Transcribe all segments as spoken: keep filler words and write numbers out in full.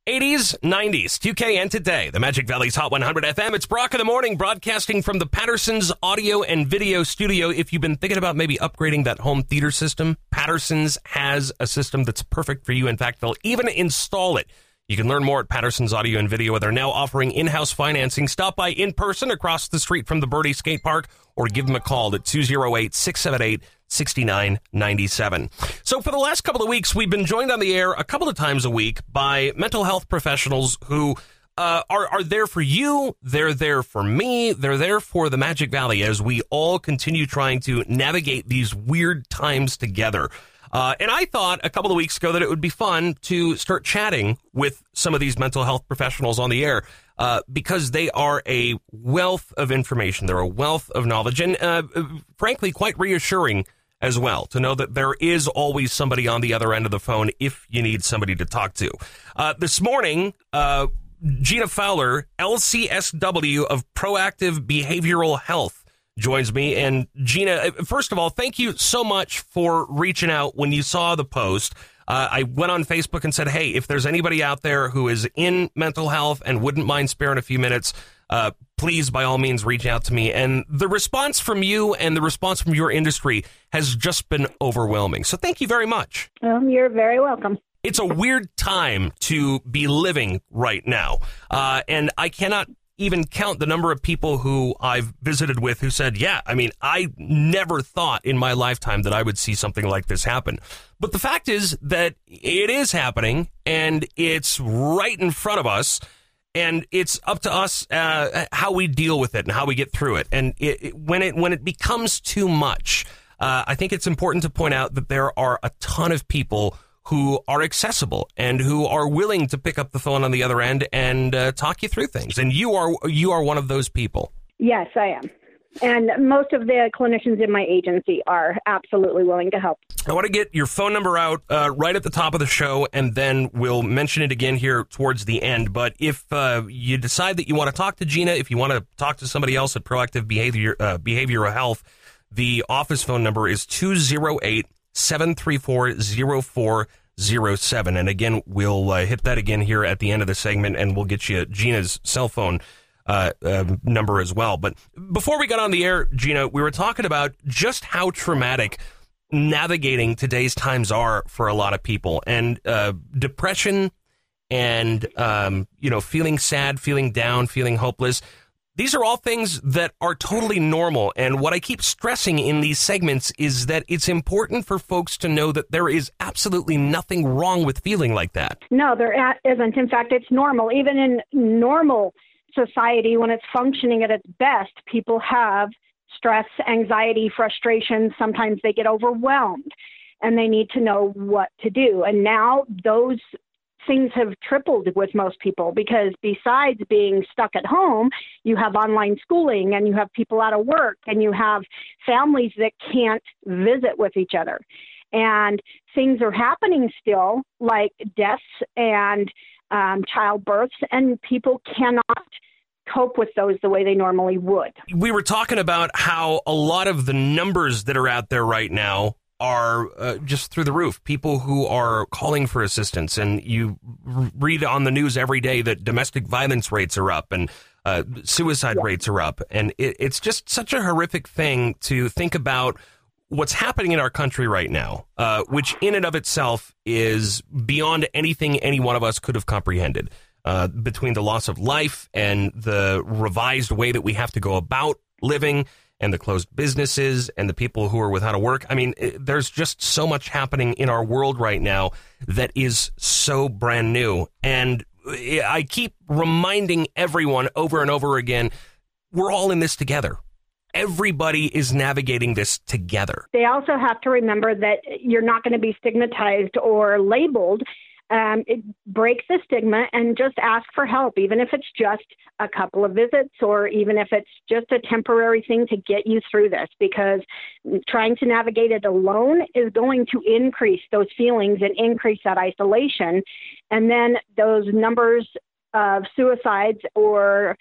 eighties, nineties, two K and today, the Magic Valley's Hot one hundred F M. It's Brock in the morning, broadcasting from the Patterson's Audio and Video Studio. If you've been thinking about maybe upgrading that home theater system, Patterson's has a system that's perfect for you. In fact, they'll even install it. You can learn more at Patterson's Audio and Video. They're now offering in-house financing. Stop by in person across the street from the Birdie Skate Park or give them a call at two oh eight, six seven eight, six nine nine seven. So for the last couple of weeks, we've been joined on the air a couple of times a week by mental health professionals who uh, are, are there for you. They're there for me. They're there for the Magic Valley as we all continue trying to navigate these weird times together. Uh, and I thought a couple of weeks ago that it would be fun to start chatting with some of these mental health professionals on the air uh, because they are a wealth of information. They're a wealth of knowledge and, uh, frankly, quite reassuring as well to know that there is always somebody on the other end of the phone if you need somebody to talk to. Uh, this morning, uh, Gina Fowler, L C S W of Proactive Behavioral Health, joins me. And Gina, first of all, thank you so much for reaching out when you saw the post. Uh, I went on Facebook and said, hey, if there's anybody out there who is in mental health and wouldn't mind sparing a few minutes, uh, please, by all means, reach out to me. And the response from you and the response from your industry has just been overwhelming. So thank you very much. Um, you're very welcome. It's a weird time to be living right now. Uh, and I cannot even count the number of people who I've visited with who said, yeah, I mean, I never thought in my lifetime that I would see something like this happen. But the fact is that it is happening and it's right in front of us. And it's up to us uh, how we deal with it and how we get through it. And it, it, when it when it becomes too much, uh, I think it's important to point out that there are a ton of people who are accessible and who are willing to pick up the phone on the other end and uh, talk you through things. And you are you are one of those people. Yes, I am. And most of the clinicians in my agency are absolutely willing to help. I want to get your phone number out uh, right at the top of the show, and then we'll mention it again here towards the end. But if uh, you decide that you want to talk to Gina, if you want to talk to somebody else at Proactive Behavior uh, Behavioral Health, the office phone number is two oh eight, seven three four, oh four oh seven. And again, we'll uh, hit that again here at the end of the segment, and we'll get you Gina's cell phone Uh, uh, number as well. But before we got on the air, Gina, we were talking about just how traumatic navigating today's times are for a lot of people, and uh, depression and, um, you know, feeling sad, feeling down, feeling hopeless. These are all things that are totally normal. And what I keep stressing in these segments is that it's important for folks to know that there is absolutely nothing wrong with feeling like that. No, there isn't. In fact, it's normal. Even in normal society, when it's functioning at its best, people have stress, anxiety, frustration. Sometimes they get overwhelmed and they need to know what to do. And now those things have tripled with most people because besides being stuck at home, you have online schooling and you have people out of work and you have families that can't visit with each other. And things are happening still, like deaths and um, childbirths, and people cannot cope with those the way they normally would. We were talking about how a lot of the numbers that are out there right now are uh, just through the roof. People who are calling for assistance, and you r- read on the news every day that domestic violence rates are up and uh, suicide yeah. rates are up. And it, it's just such a horrific thing to think about what's happening in our country right now, uh, which in and of itself is beyond anything any one of us could have comprehended. Uh, between the loss of life and the revised way that we have to go about living and the closed businesses and the people who are without a work. I mean, it, there's just so much happening in our world right now that is so brand new. And I keep reminding everyone over and over again, we're all in this together. Everybody is navigating this together. They also have to remember that you're not going to be stigmatized or labeled. Um, it breaks the stigma and just ask for help, even if it's just a couple of visits or even if it's just a temporary thing to get you through this, because trying to navigate it alone is going to increase those feelings and increase that isolation. And then those numbers of suicides or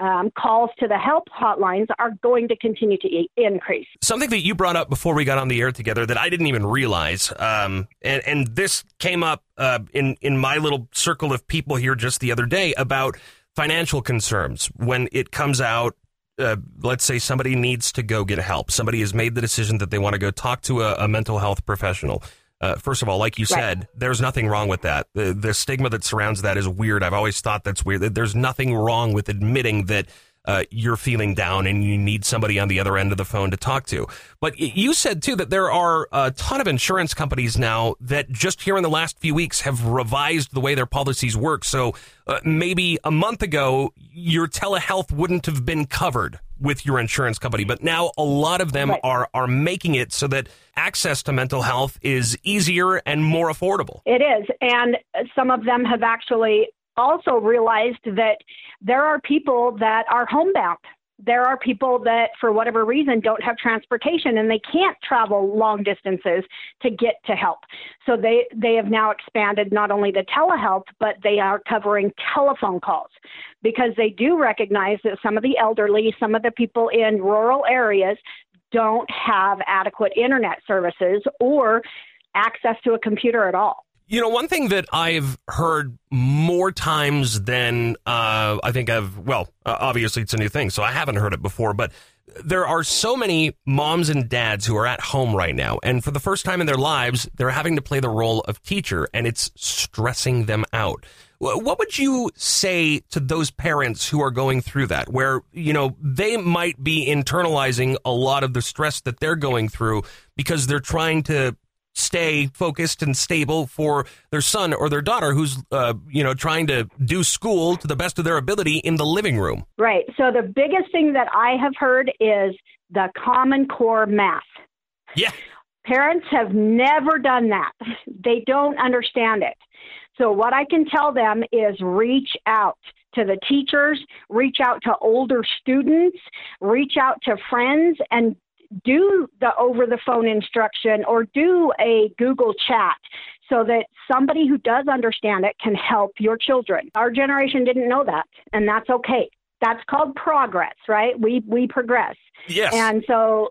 um, calls to the help hotlines are going to continue to e- increase. Something that you brought up before we got on the air together that I didn't even realize, um, and, and this came up uh, in, in my little circle of people here just the other day about financial concerns when it comes out. Uh, let's say somebody needs to go get help. Somebody has made the decision that they want to go talk to a, a mental health professional. Uh, first of all, like you said, right. There's nothing wrong with that. The, the stigma that surrounds that is weird. I've always thought that's weird. There's nothing wrong with admitting that uh, you're feeling down and you need somebody on the other end of the phone to talk to. But you said, too, that there are a ton of insurance companies now that just here in the last few weeks have revised the way their policies work. So uh, maybe a month ago, your telehealth wouldn't have been covered with your insurance company. But now a lot of them right. are, are making it so that access to mental health is easier and more affordable. It is. And some of them have actually also realized that there are people that are homebound. There are people that, for whatever reason, don't have transportation and they can't travel long distances to get to help. So they, they have now expanded not only the telehealth, but they are covering telephone calls because they do recognize that some of the elderly, some of the people in rural areas don't have adequate internet services or access to a computer at all. You know, one thing that I've heard more times than uh, I think I've, well, uh, obviously it's a new thing, so I haven't heard it before, but there are so many moms and dads who are at home right now, and for the first time in their lives, they're having to play the role of teacher, and it's stressing them out. What would you say to those parents who are going through that, where, you know, they might be internalizing a lot of the stress that they're going through because they're trying to stay focused and stable for their son or their daughter who's, uh, you know, trying to do school to the best of their ability in the living room? Right. So the biggest thing that I have heard is the Common Core math. Yeah. Parents have never done that. They don't understand it. So what I can tell them is reach out to the teachers, reach out to older students, reach out to friends, and do the over-the-phone instruction or do a Google chat so that somebody who does understand it can help your children. Our generation didn't know that, and that's okay. That's called progress, right? We we progress. Yes. And so,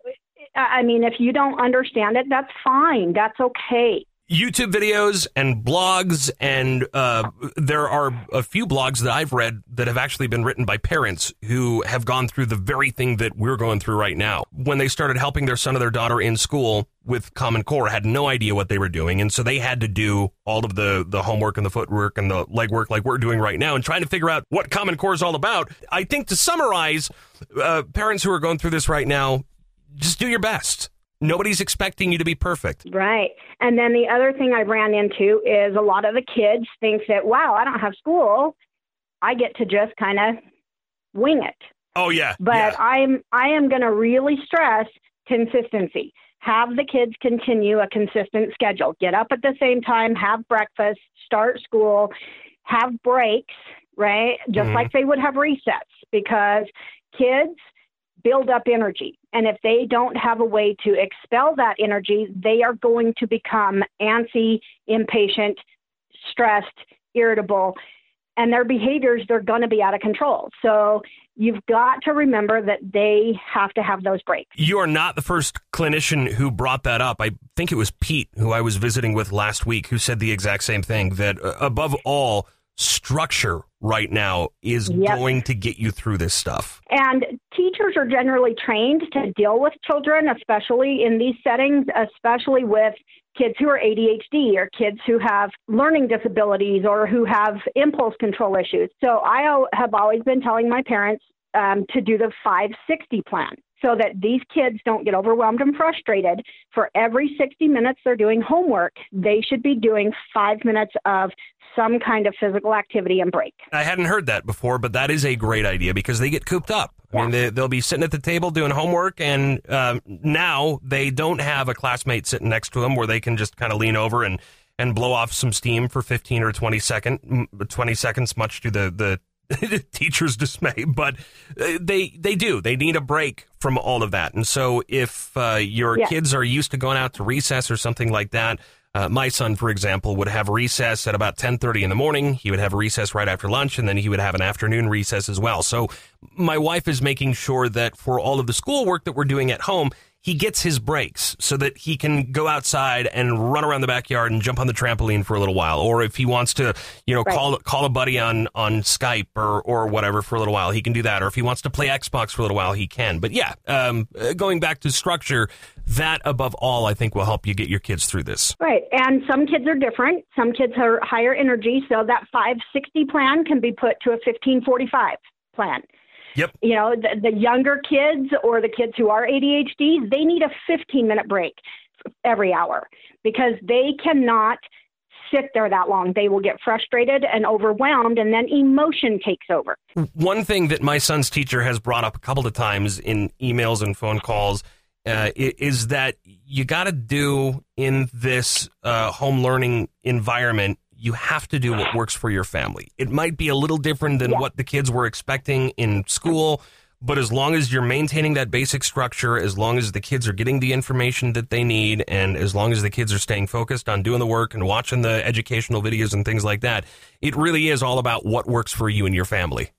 I mean, if you don't understand it, that's fine. That's okay. YouTube videos and blogs, and uh, there are a few blogs that I've read that have actually been written by parents who have gone through the very thing that we're going through right now. When they started helping their son or their daughter in school with Common Core, had no idea what they were doing, and so they had to do all of the, the homework and the footwork and the legwork like we're doing right now and trying to figure out what Common Core is all about. I think to summarize, uh, parents who are going through this right now, just do your best. Nobody's expecting you to be perfect. Right. And then the other thing I ran into is a lot of the kids think that, wow, I don't have school. I get to just kind of wing it. Oh, yeah. But yeah. I'm, I am going to really stress consistency. Have the kids continue a consistent schedule. Get up at the same time, have breakfast, start school, have breaks, right? Just mm-hmm. like they would have resets, because kids build up energy. And if they don't have a way to expel that energy, they are going to become antsy, impatient, stressed, irritable, and their behaviors, they're going to be out of control. So you've got to remember that they have to have those breaks. You are not the first clinician who brought that up. I think it was Pete, who I was visiting with last week, who said the exact same thing, that uh, above all, structure right now is yep. going to get you through this stuff. And teachers are generally trained to deal with children, especially in these settings, especially with kids who are A D H D or kids who have learning disabilities or who have impulse control issues. So I have always been telling my parents um, to do the five sixty plan, so that these kids don't get overwhelmed and frustrated. For every sixty minutes they're doing homework, they should be doing five minutes of some kind of physical activity and break. I hadn't heard that before, but that is a great idea because they get cooped up. I yeah. mean, they, they'll be sitting at the table doing homework, and uh, now they don't have a classmate sitting next to them where they can just kind of lean over and, and blow off some steam for fifteen or twenty, second, twenty seconds, much to the, the teacher's dismay, but they they do. They need a break from all of that. And so if uh, your yeah. kids are used to going out to recess or something like that, Uh, my son, for example, would have recess at about ten thirty in the morning. He would have recess right after lunch, and then he would have an afternoon recess as well. So my wife is making sure that for all of the schoolwork that we're doing at home, he gets his breaks so that he can go outside and run around the backyard and jump on the trampoline for a little while. Or if he wants to, you know, right. call call a buddy on, on Skype or, or whatever for a little while, he can do that. Or if he wants to play Xbox for a little while, he can. But yeah, um, going back to structure, that above all, I think will help you get your kids through this. Right. And some kids are different. Some kids are higher energy. So that five sixty plan can be put to a fifteen forty-five plan. Yep. You know, the, the younger kids or the kids who are A D H D, they need a fifteen minute break every hour because they cannot sit there that long. They will get frustrated and overwhelmed, and then emotion takes over. One thing that my son's teacher has brought up a couple of times in emails and phone calls uh, is that you got to do in this uh, home learning environment, you have to do what works for your family. It might be a little different than yeah. what the kids were expecting in school, but as long as you're maintaining that basic structure, as long as the kids are getting the information that they need, and as long as the kids are staying focused on doing the work and watching the educational videos and things like that, it really is all about what works for you and your family.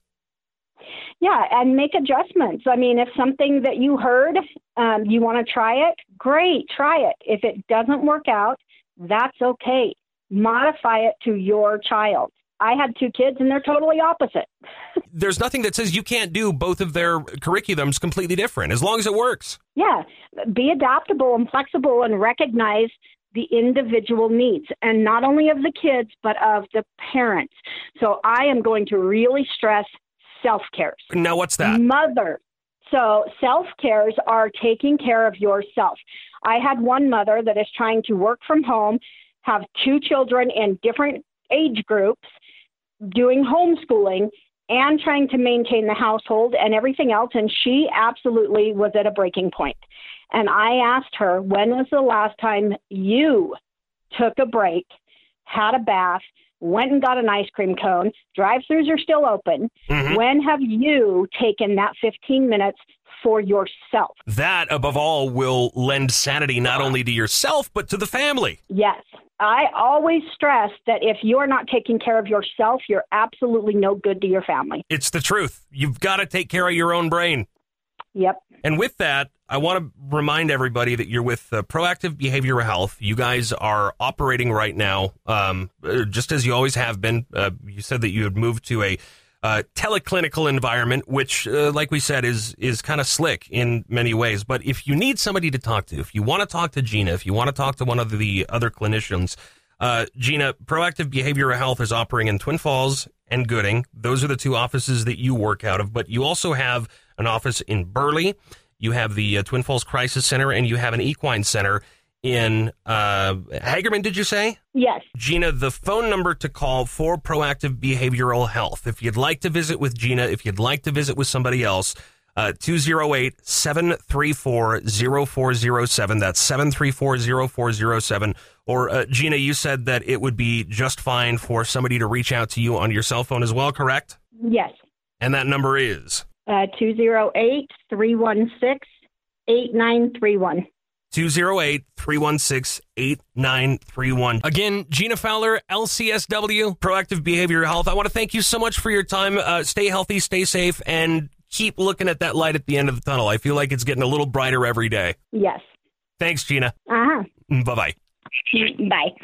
Yeah, and make adjustments. I mean, if something that you heard, um, you want to try it, great, try it. If it doesn't work out, that's okay. Modify it to your child. I had two kids and they're totally opposite. There's nothing that says you can't do both of their curriculums completely different as long as it works. Yeah. Be adaptable and flexible and recognize the individual needs, and not only of the kids, but of the parents. So I am going to really stress self-cares. Now, what's that? Mother. So self-cares are taking care of yourself. I had one mother that is trying to work from home, have two children in different age groups, doing homeschooling, and trying to maintain the household and everything else. And she absolutely was at a breaking point. And I asked her, when was the last time you took a break, had a bath, went and got an ice cream cone? Drive-thrus are still open. Mm-hmm. When have you taken that fifteen minutes for yourself? That, above all, will lend sanity not only to yourself, but to the family. Yes. I always stress that if you're not taking care of yourself, you're absolutely no good to your family. It's the truth. You've got to take care of your own brain. Yep. And with that, I want to remind everybody that you're with uh, Proactive Behavioral Health. You guys are operating right now, um, just as you always have been. Uh, you said that you had moved to a Uh, teleclinical environment, which, uh, like we said, is is kind of slick in many ways. But if you need somebody to talk to, if you want to talk to Gina, if you want to talk to one of the other clinicians, uh, Gina, Proactive Behavioral Health is operating in Twin Falls and Gooding. Those are the two offices that you work out of. But you also have an office in Burley. You have the uh, Twin Falls Crisis Center, and you have an equine center in uh, Hagerman, did you say? Yes. Gina, the phone number to call for Proactive Behavioral Health, if you'd like to visit with Gina, if you'd like to visit with somebody else, uh, two oh eight, seven three four, oh four oh seven. That's seven three four, oh four oh seven. Or, uh, Gina, you said that it would be just fine for somebody to reach out to you on your cell phone as well, correct? Yes. And that number is? Uh, two oh eight, three one six, eight nine three one. two oh eight, three one six, eight nine three one. Again, Gina Fowler, L C S W, Proactive Behavioral Health. I want to thank you so much for your time. Uh, stay healthy, stay safe, and keep looking at that light at the end of the tunnel. I feel like it's getting a little brighter every day. Yes. Thanks, Gina. Uh-huh. Bye-bye. Bye.